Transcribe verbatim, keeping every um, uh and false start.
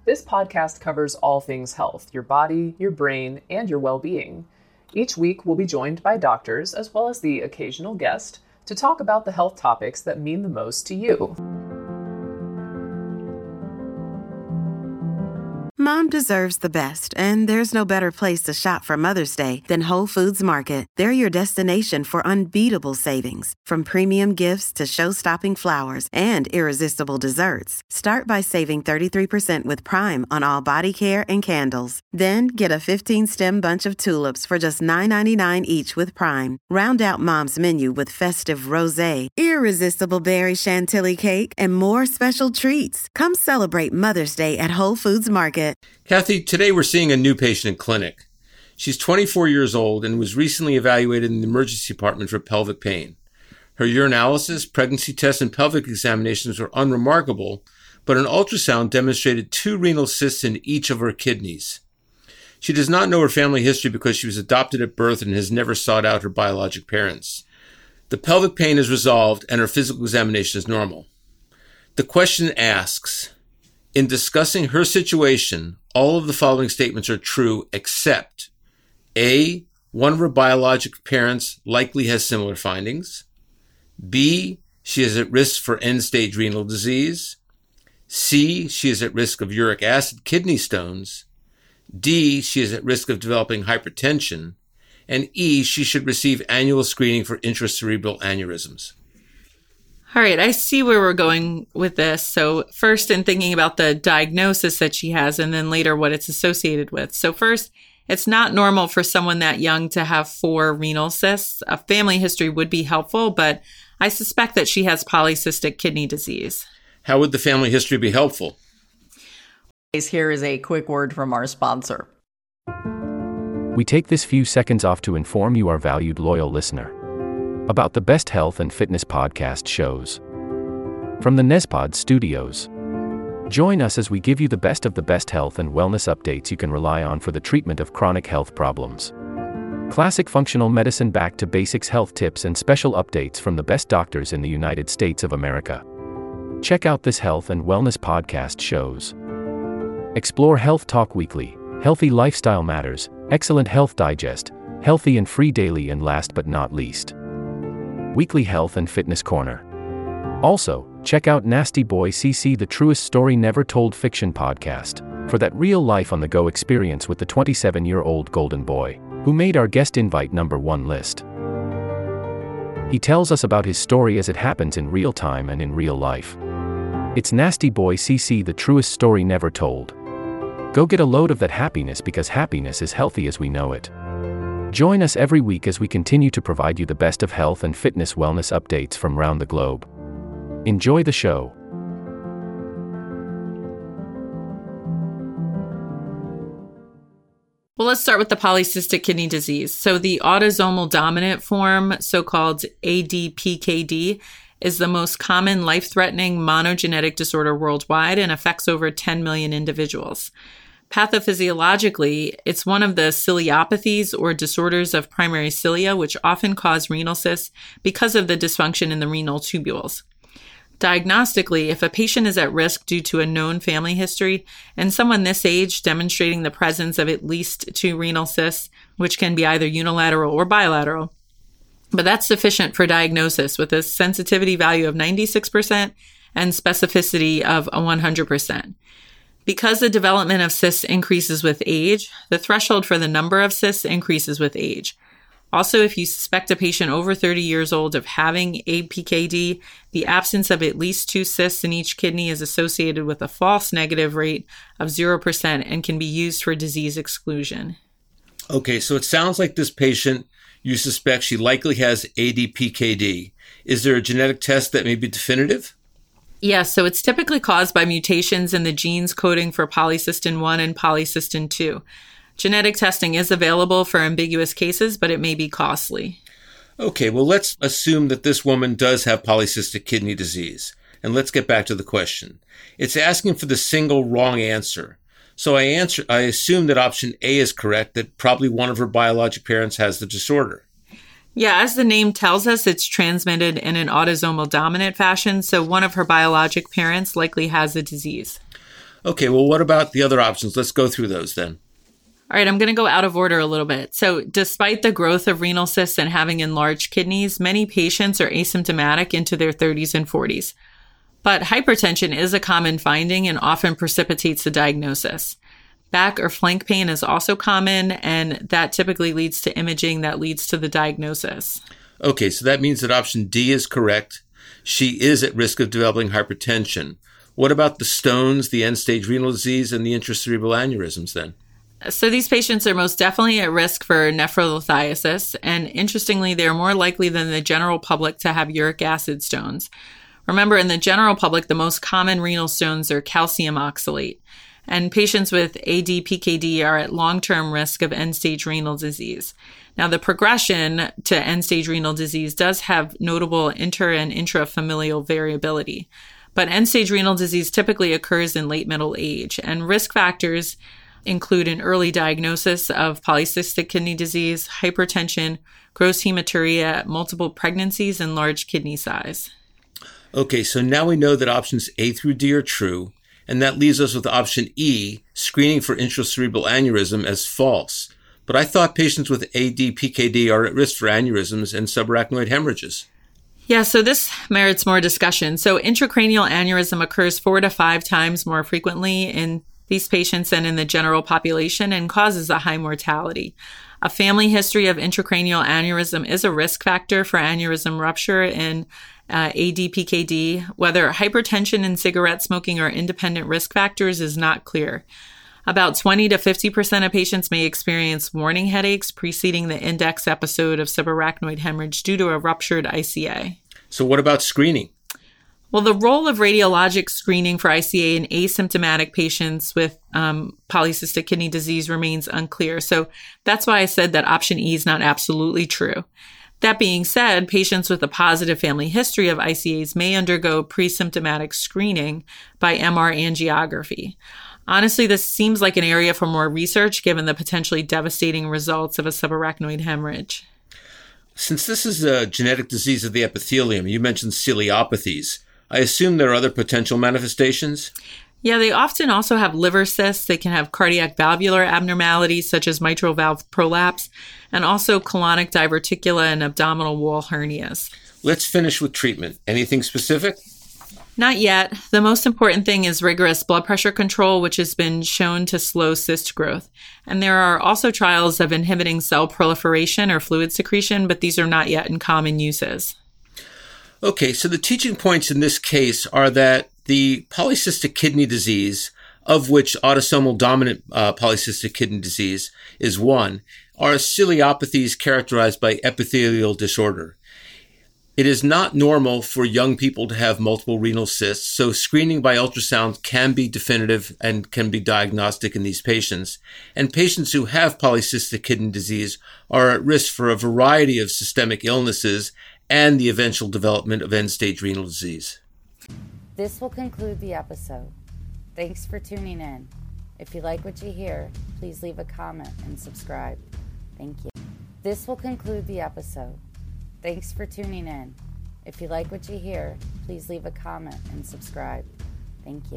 This podcast covers all things health, your body, your brain, and your well-being. Each week, we'll be joined by doctors, as well as the occasional guest, to talk about the health topics that mean the most to you. Mom deserves the best, and there's no better place to shop for Mother's Day than Whole Foods Market. They're your destination for unbeatable savings, from premium gifts to show-stopping flowers and irresistible desserts. Start by saving thirty-three percent with Prime on all body care and candles. Then get a fifteen-stem bunch of tulips for just nine ninety-nine each with Prime. Round out Mom's menu with festive rosé, irresistible berry chantilly cake, and more special treats. Come celebrate Mother's Day at Whole Foods Market. Kathy, today we're seeing a new patient in clinic. She's twenty-four years old and was recently evaluated in the emergency department for pelvic pain. Her urinalysis, pregnancy tests, and pelvic examinations were unremarkable, but an ultrasound demonstrated two renal cysts in each of her kidneys. She does not know her family history because she was adopted at birth and has never sought out her biologic parents. The pelvic pain is resolved and her physical examination is normal. The question asks, in discussing her situation, all of the following statements are true except A, one of her biologic parents likely has similar findings. B, she is at risk for end-stage renal disease. C, she is at risk of uric acid kidney stones. D, she is at risk of developing hypertension. And E, she should receive annual screening for intracerebral aneurysms. All right, I see where we're going with this. So first, in thinking about the diagnosis that she has, and then later what it's associated with. So first, it's not normal for someone that young to have four renal cysts. A family history would be helpful, but I suspect that she has polycystic kidney disease. How would the family history be helpful? Here is a quick word from our sponsor. We take this few seconds off to inform you, our valued loyal listener, about the best health and fitness podcast shows from the Nezpod studios. Join us as we give you the best of the best health and wellness updates you can rely on for the treatment of chronic health problems. Classic functional medicine back to basics health tips and special updates from the best doctors in the United States of America. Check out this health and wellness podcast shows. Explore Health Talk Weekly, Healthy Lifestyle Matters, Excellent Health Digest, Healthy and Free Daily, and last but not least, Weekly Health and Fitness Corner. Also, check out Nasty Boy C C, the truest story never told fiction podcast, for that real life on the go experience with the twenty-seven-year-old golden boy, who made our guest invite number one list. He tells us about his story as it happens in real time and in real life. It's Nasty Boy C C, the truest story never told. Go get a load of that happiness, because happiness is healthy as we know it. Join us every week as we continue to provide you the best of health and fitness wellness updates from around the globe. Enjoy the show. Well, let's start with the polycystic kidney disease. So the autosomal dominant form, so-called A D P K D, is the most common life-threatening monogenetic disorder worldwide and affects over ten million individuals. Pathophysiologically, it's one of the ciliopathies or disorders of primary cilia, which often cause renal cysts because of the dysfunction in the renal tubules. Diagnostically, if a patient is at risk due to a known family history and someone this age demonstrating the presence of at least two renal cysts, which can be either unilateral or bilateral, but that's sufficient for diagnosis with a sensitivity value of ninety-six percent and specificity of one hundred percent. Because the development of cysts increases with age, the threshold for the number of cysts increases with age. Also, if you suspect a patient over thirty years old of having A P K D, the absence of at least two cysts in each kidney is associated with a false negative rate of zero percent and can be used for disease exclusion. Okay, so it sounds like this patient, you suspect she likely has A D P K D. Is there a genetic test that may be definitive? Yes, so it's typically caused by mutations in the genes coding for polycystin one and polycystin two. Genetic testing is available for ambiguous cases, but it may be costly. Okay, well, let's assume that this woman does have polycystic kidney disease. And let's get back to the question. It's asking for the single wrong answer. So I answer, I assume that option A is correct, that probably one of her biologic parents has the disorder. Yeah, as the name tells us, it's transmitted in an autosomal dominant fashion, so one of her biologic parents likely has the disease. Okay, well, what about the other options? Let's go through those then. All right, I'm going to go out of order a little bit. So despite the growth of renal cysts and having enlarged kidneys, many patients are asymptomatic into their thirties and forties. But hypertension is a common finding and often precipitates the diagnosis. Back or flank pain is also common, and that typically leads to imaging that leads to the diagnosis. Okay, so that means that option D is correct. She is at risk of developing hypertension. What about the stones, the end-stage renal disease, and the intracerebral aneurysms then? So these patients are most definitely at risk for nephrolithiasis, and interestingly, they're more likely than the general public to have uric acid stones. Remember, in the general public, the most common renal stones are calcium oxalate, and patients with A D P K D are at long-term risk of end-stage renal disease. Now, the progression to end-stage renal disease does have notable inter- and intrafamilial variability, but end-stage renal disease typically occurs in late middle age, and risk factors include an early diagnosis of polycystic kidney disease, hypertension, gross hematuria, multiple pregnancies, and large kidney size. Okay, so now we know that options A through D are true, and that leaves us with option E, screening for intracerebral aneurysm, as false. But I thought patients with A D P K D are at risk for aneurysms and subarachnoid hemorrhages. Yeah, so this merits more discussion. So intracranial aneurysm occurs four to five times more frequently in these patients than in the general population and causes a high mortality. A family history of intracranial aneurysm is a risk factor for aneurysm rupture in uh, A D P K D. Whether hypertension and cigarette smoking are independent risk factors is not clear. About twenty to fifty percent of patients may experience warning headaches preceding the index episode of subarachnoid hemorrhage due to a ruptured I C A. So what about screening? Well, the role of radiologic screening for I C A in asymptomatic patients with um, polycystic kidney disease remains unclear. So that's why I said that option E is not absolutely true. That being said, patients with a positive family history of I C As may undergo pre-symptomatic screening by M R angiography. Honestly, this seems like an area for more research given the potentially devastating results of a subarachnoid hemorrhage. Since this is a genetic disease of the epithelium, you mentioned ciliopathies. I assume there are other potential manifestations? Yeah, they often also have liver cysts. They can have cardiac valvular abnormalities such as mitral valve prolapse, and also colonic diverticula and abdominal wall hernias. Let's finish with treatment. Anything specific? Not yet. The most important thing is rigorous blood pressure control, which has been shown to slow cyst growth. And there are also trials of inhibiting cell proliferation or fluid secretion, but these are not yet in common uses. Okay, so the teaching points in this case are that the polycystic kidney disease, of which autosomal dominant uh, polycystic kidney disease is one, are ciliopathies characterized by epithelial disorder. It is not normal for young people to have multiple renal cysts, so screening by ultrasound can be definitive and can be diagnostic in these patients. And patients who have polycystic kidney disease are at risk for a variety of systemic illnesses and the eventual development of end-stage renal disease. This will conclude the episode. Thanks for tuning in. If you like what you hear, please leave a comment and subscribe. Thank you. This will conclude the episode. Thanks for tuning in. If you like what you hear, please leave a comment and subscribe. Thank you.